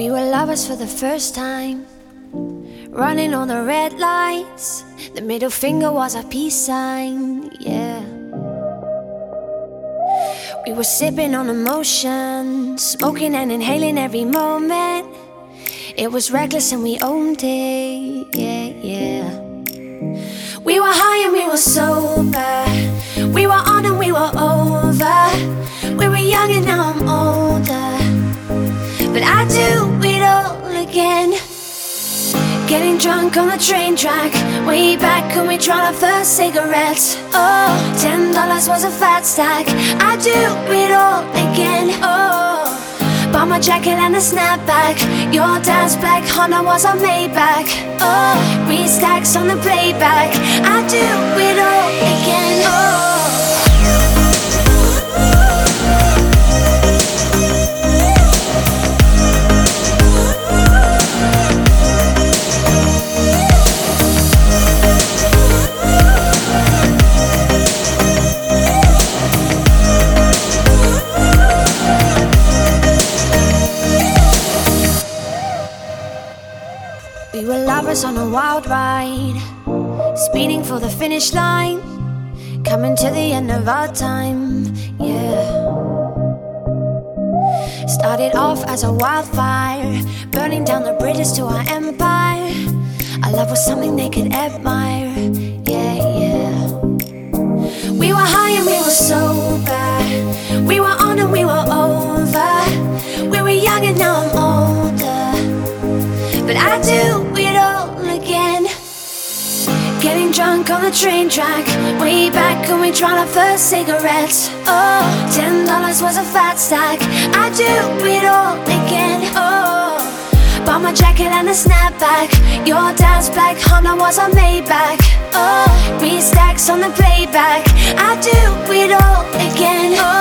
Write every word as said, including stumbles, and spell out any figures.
We were lovers for the first time, running on the red lights. The middle finger was our peace sign, yeah. We were sipping on emotion, smoking and inhaling every moment. It was reckless and we owned it, yeah, yeah. We were high and we were sober, we were on and we were over. We were young and now I'm older, but I do it all again. Getting drunk on the train track, way back when we tried our first cigarettes. Oh, ten dollars was a fat stack. I do it all again. Oh, bought my jacket and a snapback. Your dad's black Honda was our Maybach. Oh, three stacks on the playback. I do it all again. Oh. We were lovers on a wild ride, speeding for the finish line, coming to the end of our time, yeah. Started off as a wildfire, burning down the bridges to our empire. Our love was something they could admire, yeah, yeah. We were high and we were sober, we were on and we were over. We were young and now I'm older, but I do it all again. Getting drunk on the train track, way back when we tried our first cigarettes. Oh, ten dollars was a fat stack. I do it all again. Oh, bought my jacket and a snapback. Your dad's black Honda was our Maybach. Oh, three stacks on the playback. I do it all again. Oh.